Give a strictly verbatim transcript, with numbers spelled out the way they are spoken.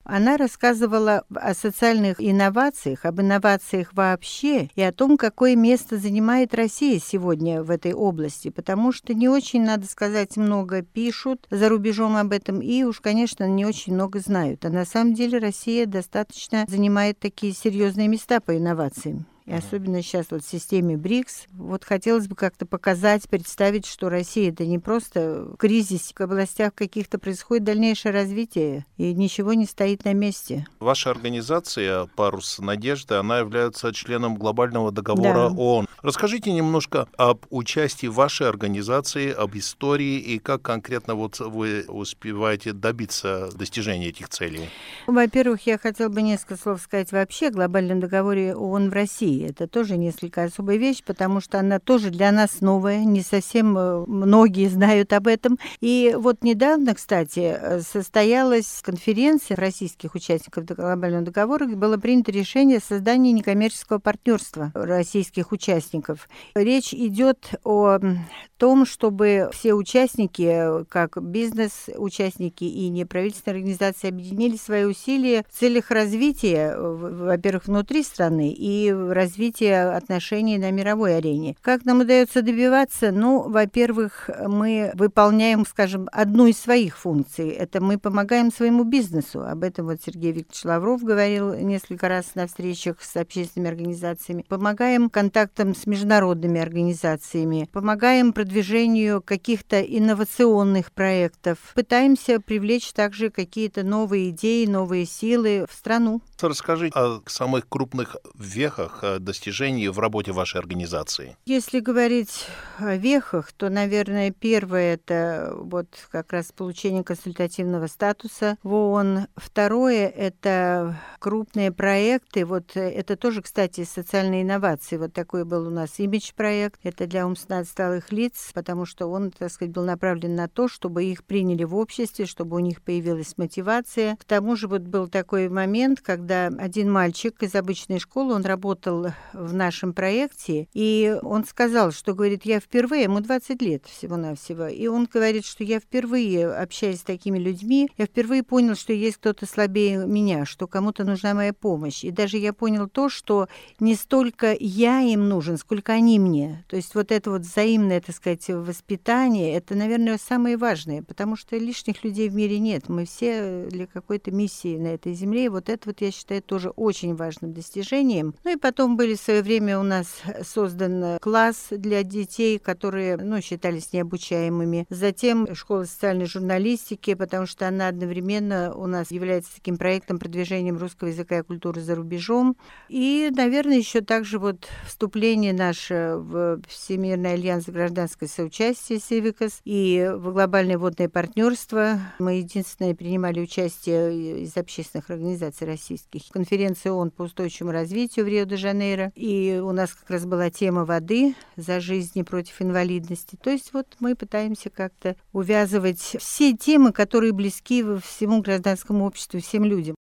Она рассказывала о социальных инновациях, об инновациях вообще и о том, какое место занимает Россия сегодня в этой области, потому что не очень, надо сказать, много пишут за рубежом об этом и уж, конечно, не очень много знают. А на самом деле Россия достаточно занимает такие серьезные места по инновациям. И особенно сейчас вот в системе БРИКС. Вот хотелось бы как-то показать, представить, что Россия — это не просто кризис, в областях каких-то происходит дальнейшее развитие, и ничего не стоит на месте. Ваша организация «Парус надежды», она является членом глобального договора Да. ООН. Расскажите немножко об участии вашей организации, об истории и как конкретно вот вы успеваете добиться достижения этих целей. Во-первых, я хотела бы несколько слов сказать вообще о глобальном договоре ООН в России. Это тоже несколько особая вещь, потому что она тоже для нас новая, не совсем многие знают об этом. И вот недавно, кстати, состоялась конференция российских участников глобального договора, где было принято решение о создании некоммерческого партнерства российских участников. Речь идет о том, чтобы все участники, как бизнес-участники и неправительственные организации, объединили свои усилия в целях развития, во-первых, внутри страны и развития отношений на мировой арене. Как нам удается добиваться? Ну, во-первых, мы выполняем, скажем, одну из своих функций. Это мы помогаем своему бизнесу. Об этом вот Сергей Викторович Лавров говорил несколько раз на встречах с общественными организациями. Помогаем контактам с международными организациями. Помогаем продвижению каких-то инновационных проектов. Пытаемся привлечь также какие-то новые идеи, новые силы в страну. Расскажите о самых крупных вехах достижений в работе вашей организации. Если говорить о вехах, то, наверное, первое — это вот как раз получение консультативного статуса в ООН. Второе — это крупные проекты. Вот это тоже, кстати, социальные инновации. Вот такой был у нас имидж-проект. Это для умственно отсталых лиц, потому что он, так сказать, был направлен на то, чтобы их приняли в обществе, чтобы у них появилась мотивация. К тому же вот был такой момент, когда один мальчик из обычной школы, он работал в нашем проекте, и он сказал, что, говорит, я впервые, ему двадцать лет всего-навсего, и он говорит, что я впервые, общаясь с такими людьми, я впервые понял, что есть кто-то слабее меня, что кому-то нужна моя помощь. И даже я понял то, что не столько я им нужен, сколько они мне. То есть вот это вот взаимное, так сказать, воспитание, это, наверное, самое важное, потому что лишних людей в мире нет. Мы все для какой-то миссии на этой земле, и вот это вот, я считаю, тоже очень важным достижением. Ну и потом были в свое время у нас создан класс для детей, которые, ну, считались необучаемыми. Затем школа социальной журналистики, потому что она одновременно у нас является таким проектом продвижением русского языка и культуры за рубежом. И, наверное, еще также вот вступление наше в Всемирный альянс гражданского соучастия Сивикас и в глобальное водное партнерство. Мы единственные принимали участие из общественных организаций российских. Конференция ООН по устойчивому развитию в Рио-де-Жанейро. И у нас как раз была тема воды за жизнь и против инвалидности. То есть вот мы пытаемся как-то увязывать все темы, которые близки всему гражданскому обществу, всем людям.